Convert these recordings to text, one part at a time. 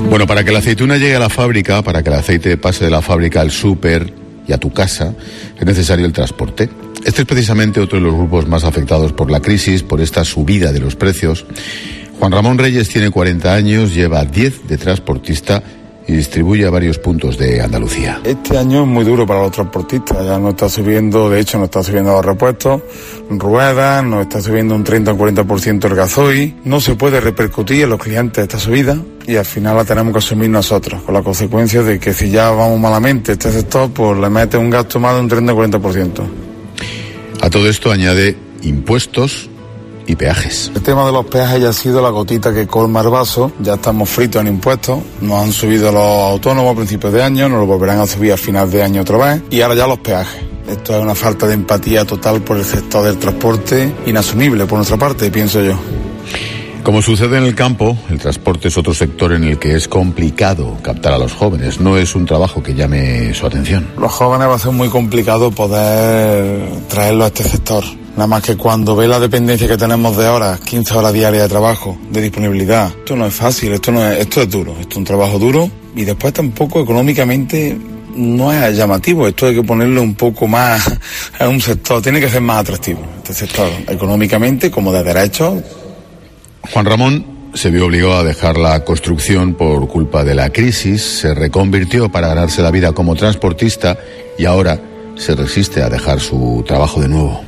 Bueno, para que la aceituna llegue a la fábrica, para que el aceite pase de la fábrica al súper y a tu casa, es necesario el transporte. Este es precisamente otro de los grupos más afectados por la crisis, por esta subida de los precios. Juan Ramón Reyes tiene 40 años, lleva 10 de transportista y distribuye a varios puntos de Andalucía. Este año es muy duro para los transportistas, ya no está subiendo, de hecho no está subiendo los repuestos, ruedas, no está subiendo un 30 o un 40% el gasoil, no se puede repercutir en los clientes esta subida y al final la tenemos que asumir nosotros, con la consecuencia de que si ya vamos malamente este sector, pues le mete un gasto más de un 30 o 40%. A todo esto añade impuestos y peajes. El tema de los peajes ya ha sido la gotita que colma el vaso, ya estamos fritos en impuestos, nos han subido los autónomos a principios de año, nos lo volverán a subir a final de año otra vez, y ahora ya los peajes. Esto es una falta de empatía total por el sector del transporte, inasumible por nuestra parte, pienso yo. Como sucede en el campo, el transporte es otro sector en el que es complicado captar a los jóvenes. No es un trabajo que llame su atención. Los jóvenes va a ser muy complicado poder traerlos a este sector. Nada más que cuando ve la dependencia que tenemos de horas, 15 horas diarias de trabajo, de disponibilidad. Esto no es fácil, esto es duro, esto es un trabajo duro y después tampoco económicamente no es llamativo. Esto hay que ponerle un poco más a un sector, tiene que ser más atractivo este sector, económicamente como de derechos. Juan Ramón se vio obligado a dejar la construcción por culpa de la crisis, se reconvirtió para ganarse la vida como transportista y ahora se resiste a dejar su trabajo de nuevo.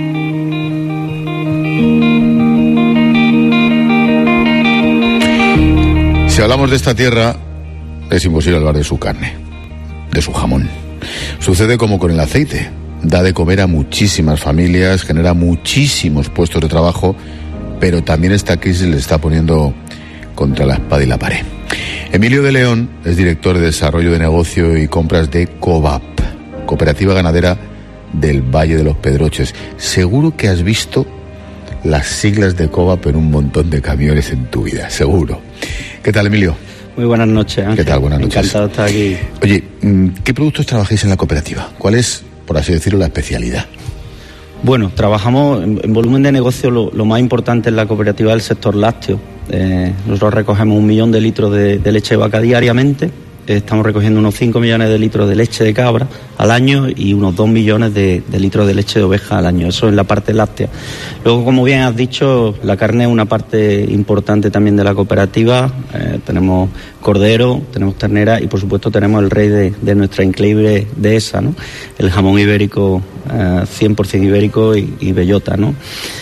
Si hablamos de esta tierra, es imposible hablar de su carne, de su jamón. Sucede como con el aceite, da de comer a muchísimas familias, genera muchísimos puestos de trabajo, pero también esta crisis le está poniendo contra la espada y la pared. Emilio de León es director de Desarrollo de Negocio y Compras de COVAP, Cooperativa Ganadera del Valle de los Pedroches. Seguro que has visto las siglas de COVAP en un montón de camiones en tu vida, seguro. ¿Qué tal, Emilio? Muy buenas noches, Ángel. ¿Qué tal? Buenas noches. Encantado de estar aquí. Oye, ¿qué productos trabajáis en la cooperativa? ¿Cuál es, por así decirlo, la especialidad? Bueno, trabajamos en volumen de negocio, lo más importante en la cooperativa es el sector lácteo. Nosotros recogemos 1 millón de litros de leche de vaca diariamente. Estamos recogiendo unos 5 millones de litros de leche de cabra al año y unos 2 millones de litros de leche de oveja al año. Eso es la parte láctea. Luego, como bien has dicho, la carne es una parte importante también de la cooperativa. Tenemos cordero, tenemos ternera y, por supuesto, tenemos el rey de nuestra increíble dehesa, ¿no? El jamón ibérico, 100% ibérico y bellota, ¿no?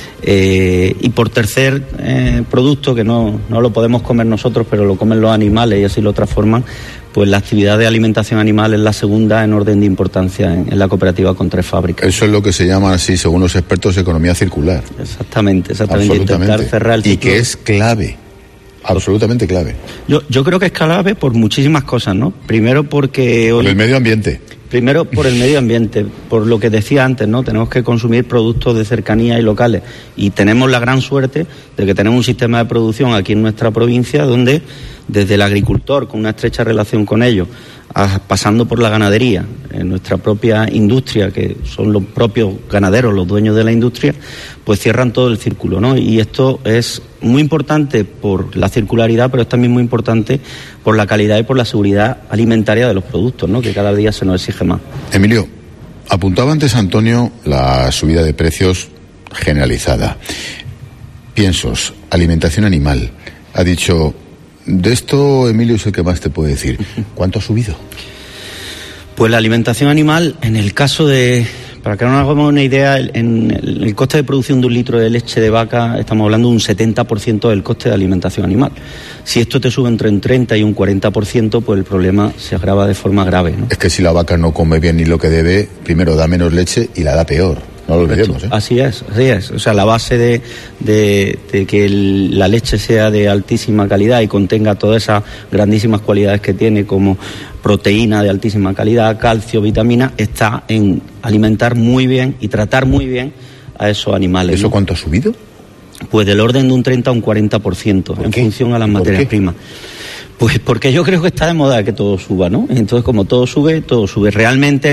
Y por tercer producto, que no lo podemos comer nosotros, pero lo comen los animales y así lo transforman, pues la actividad de alimentación animal es la segunda en orden de importancia en la cooperativa con 3 fábricas. Eso es lo que se llama así, según los expertos, economía circular. Exactamente. Intentar cerrar el ciclo. Y que es clave, absolutamente clave. Yo creo que es clave por muchísimas cosas, ¿no? Primero porque por el medio ambiente. Primero por el medio ambiente, por lo que decía antes, ¿no? Tenemos que consumir productos de cercanía y locales y tenemos la gran suerte de que tenemos un sistema de producción aquí en nuestra provincia donde desde el agricultor, con una estrecha relación con ellos, pasando por la ganadería, en nuestra propia industria, que son los propios ganaderos los dueños de la industria, pues cierran todo el círculo, ¿no? Y esto es muy importante por la circularidad, pero es también muy importante por la calidad y por la seguridad alimentaria de los productos, ¿no? Que cada día se nos exige más. Emilio, apuntaba antes Antonio la subida de precios generalizada. Piensos, alimentación animal. Ha dicho, de esto Emilio es el que más te puede decir. ¿Cuánto ha subido? Pues la alimentación animal, en el caso de... Para que nos hagamos una idea, en el coste de producción de 1 litro de leche de vaca estamos hablando de un 70% del coste de alimentación animal. Si esto te sube entre un 30 y un 40%, pues el problema se agrava de forma grave, ¿no? Es que si la vaca no come bien ni lo que debe, primero da menos leche y la da peor. No lo olvidemos, ¿eh? Así es. O sea, la base de que la leche sea de altísima calidad y contenga todas esas grandísimas cualidades que tiene, como proteína de altísima calidad, calcio, vitamina, está en alimentar muy bien y tratar muy bien a esos animales. ¿Eso cuánto ha subido? Pues del orden de un 30 a un 40% en función a las materias primas. Pues porque yo creo que está de moda que todo suba, ¿no? Entonces, como todo sube. Realmente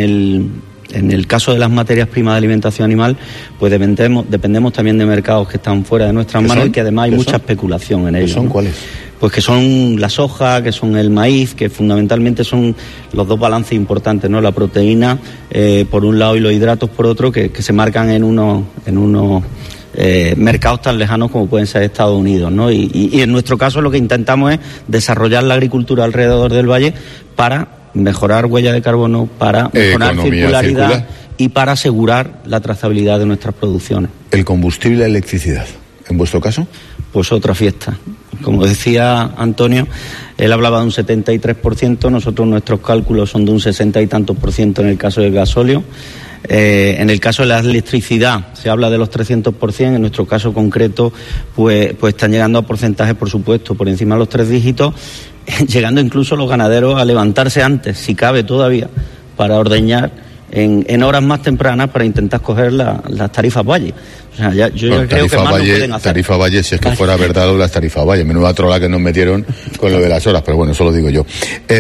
en el caso de las materias primas de alimentación animal, pues dependemos también de mercados que están fuera de nuestras manos y que además hay mucha especulación en ellos. ¿Son cuáles? Pues que son la soja, que son el maíz, que fundamentalmente son los dos balances importantes, ¿no? La proteína por un lado y los hidratos por otro, que se marcan en unos mercados tan lejanos como pueden ser Estados Unidos, ¿no? Y en nuestro caso lo que intentamos es desarrollar la agricultura alrededor del valle para mejorar huella de carbono, para mejorar circularidad circular y para asegurar la trazabilidad de nuestras producciones. ¿El combustible, la electricidad, en vuestro caso? Pues otra fiesta. Como decía Antonio, él hablaba de un 73%, nosotros nuestros cálculos son de un 60 y tantos % en el caso del gasóleo. En el caso de la electricidad se habla de los 300%, en nuestro caso concreto pues están llegando a porcentajes, por supuesto, por encima de los 3 dígitos, llegando incluso los ganaderos a levantarse antes, si cabe todavía, para ordeñar en horas más tempranas para intentar coger las tarifas Valle. O sea, yo creo que más Valle, no pueden hacer. Tarifa Valle, si es que fuera verdad las tarifas Valle. Menuda trola que nos metieron con lo de las horas, pero bueno, eso lo digo yo.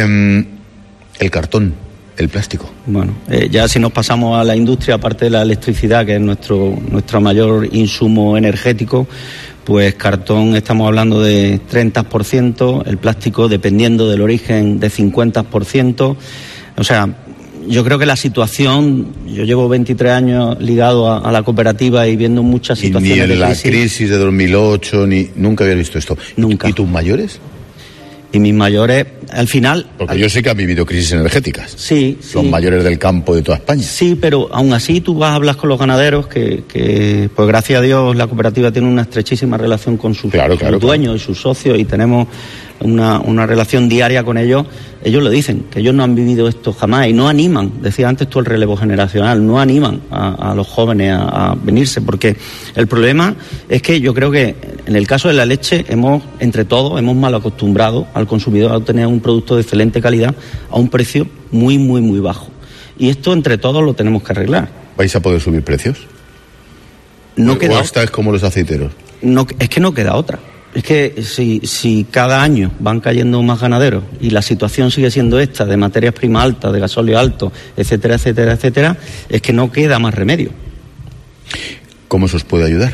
El cartón, el plástico. Bueno, ya si nos pasamos a la industria, aparte de la electricidad, que es nuestro mayor insumo energético, pues cartón estamos hablando de 30%, el plástico, dependiendo del origen, de 50%. O sea, yo creo que la situación, yo llevo 23 años ligado a la cooperativa y viendo muchas situaciones de crisis. Ni en la crisis de 2008, nunca había visto esto. Nunca. ¿Y tus mayores? Y mis mayores, al final... Porque yo sé que han vivido crisis energéticas. Sí. Los mayores del campo de toda España. Sí, pero aún así tú vas a hablar con los ganaderos que pues gracias a Dios la cooperativa tiene una estrechísima relación con sus dueños y sus socios, y tenemos una relación diaria con ellos. Ellos lo dicen, que ellos no han vivido esto jamás y no animan, decía antes tú el relevo generacional, no animan a los jóvenes a venirse, porque el problema es que yo creo que en el caso de la leche entre todos hemos mal acostumbrado al consumidor a obtener un producto de excelente calidad a un precio muy, muy, muy bajo. Y esto entre todos lo tenemos que arreglar. ¿Vais a poder subir precios? No queda. ¿O estáis como los aceiteros? No, es que no queda otra. Es que si cada año van cayendo más ganaderos y la situación sigue siendo esta, de materias primas altas, de gasóleo alto, etcétera, etcétera, etcétera, es que no queda más remedio. ¿Cómo se os puede ayudar?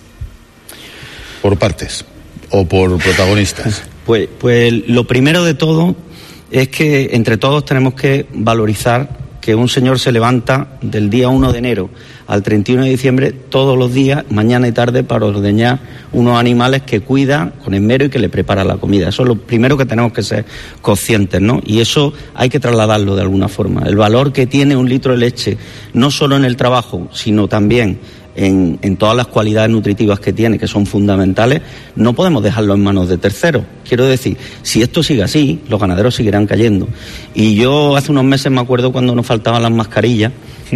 ¿Por partes o por protagonistas? Pues lo primero de todo es que entre todos tenemos que valorizar que un señor se levanta del día 1 de enero al 31 de diciembre todos los días, mañana y tarde, para ordeñar unos animales que cuida con esmero y que le prepara la comida. Eso es lo primero que tenemos que ser conscientes, ¿no? Y eso hay que trasladarlo de alguna forma. El valor que tiene un litro de leche, no solo en el trabajo, sino también en todas las cualidades nutritivas que tiene, que son fundamentales, no podemos dejarlo en manos de terceros. Quiero decir, si esto sigue así, los ganaderos seguirán cayendo. Y yo hace unos meses me acuerdo cuando nos faltaban las mascarillas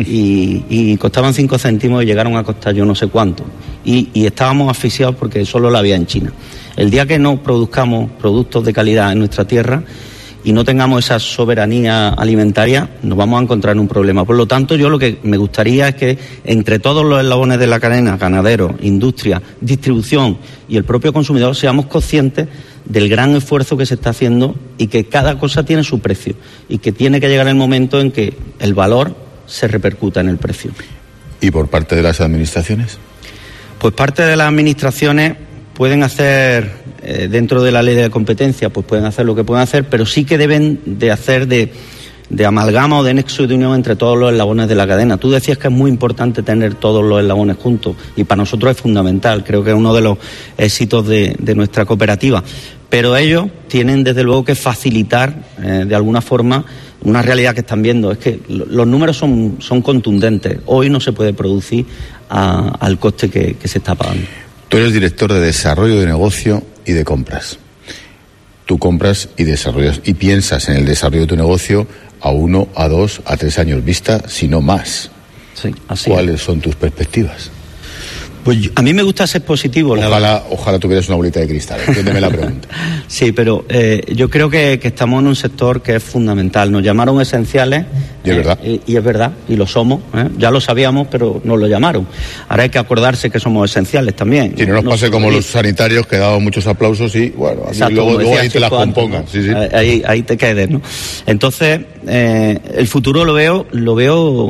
y costaban 5 céntimos y llegaron a costar yo no sé cuánto. Y estábamos asfixiados porque solo la había en China. El día que no produzcamos productos de calidad en nuestra tierra y no tengamos esa soberanía alimentaria, nos vamos a encontrar en un problema. Por lo tanto, yo lo que me gustaría es que entre todos los eslabones de la cadena, ganaderos, industria, distribución y el propio consumidor, seamos conscientes del gran esfuerzo que se está haciendo y que cada cosa tiene su precio y que tiene que llegar el momento en que el valor se repercuta en el precio. ¿Y por parte de las administraciones? Pues parte de las administraciones pueden hacer, dentro de la ley de competencia, pues pueden hacer lo que pueden hacer, pero sí que deben de hacer de amalgama o de nexo de unión entre todos los eslabones de la cadena. Tú decías que es muy importante tener todos los eslabones juntos y para nosotros es fundamental, creo que es uno de los éxitos de nuestra cooperativa. Pero ellos tienen desde luego que facilitar de alguna forma una realidad que están viendo. Es que los números son contundentes. Hoy no se puede producir al coste que se está pagando. Tú eres director de desarrollo de negocio y de compras. Tú compras y desarrollas y piensas en el desarrollo de tu negocio a 1, a 2, a 3 años vista, si no más. Sí, así ¿Cuáles son tus perspectivas? Pues a mí me gusta ser positivo. Ojalá tuvieras una bolita de cristal, entiéndeme la pregunta. Sí, pero yo creo que estamos en un sector que es fundamental. Nos llamaron esenciales. Y es verdad. Y es verdad, y lo somos. Ya lo sabíamos, pero nos lo llamaron. Ahora hay que acordarse que somos esenciales también. Y no nos pase como los sanitarios, que daban muchos aplausos y, bueno, exacto, luego ahí te las compongan. ¿No? Sí, sí. Ahí te quedes, ¿no? Entonces, el futuro lo veo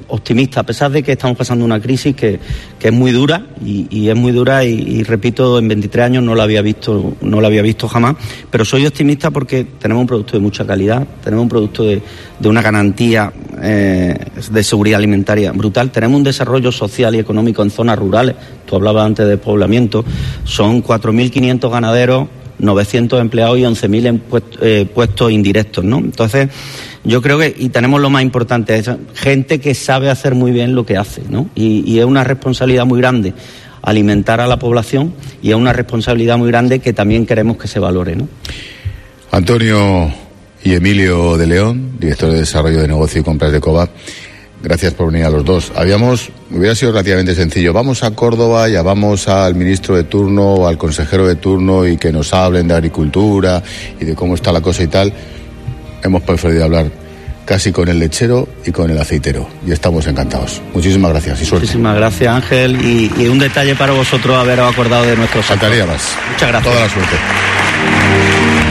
optimista, a pesar de que estamos pasando una crisis que es muy dura y es muy dura y repito, en 23 años no la había visto jamás, pero soy optimista porque tenemos un producto de mucha calidad, tenemos un producto de una garantía de seguridad alimentaria brutal, tenemos un desarrollo social y económico en zonas rurales, tú hablabas antes de poblamiento, son 4.500 ganaderos, 900 empleados y 11.000 puestos indirectos, ¿no? Entonces, yo creo que, y tenemos lo más importante, es gente que sabe hacer muy bien lo que hace, ¿no? Y es una responsabilidad muy grande alimentar a la población y es una responsabilidad muy grande que también queremos que se valore, ¿no? Antonio y Emilio de León, director de Desarrollo de Negocio y Compras de COBA, gracias por venir a los dos. Hubiera sido relativamente sencillo. Vamos a Córdoba, llamamos al ministro de turno o al consejero de turno y que nos hablen de agricultura y de cómo está la cosa y tal. Hemos preferido hablar casi con el lechero y con el aceitero y estamos encantados. Muchísimas gracias y suerte. Muchísimas gracias, Ángel, y un detalle para vosotros haberos acordado de nuestros... Faltaría más. Muchas gracias. Toda la suerte.